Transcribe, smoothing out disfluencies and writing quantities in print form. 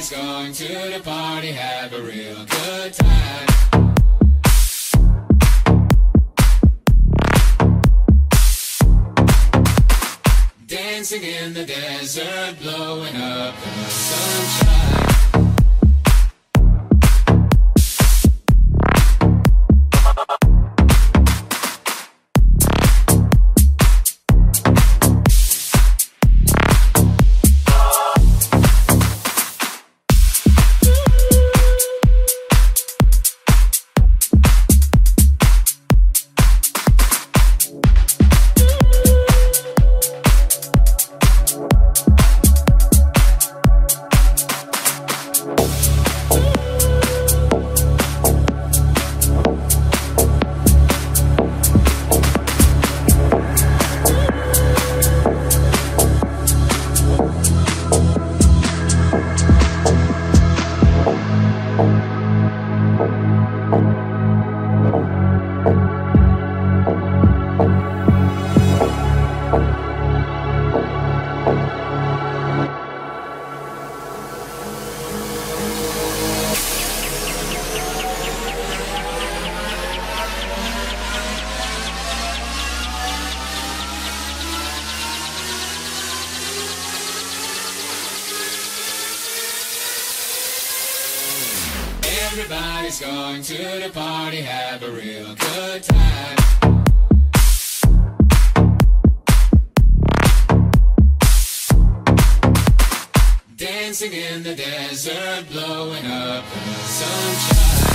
Everybody's going to the party, have a real good time. Dancing in the desert, blowing up the sunshine. Everybody's going to the party, have a real good time. Dancing in the desert, blowing up the sunshine.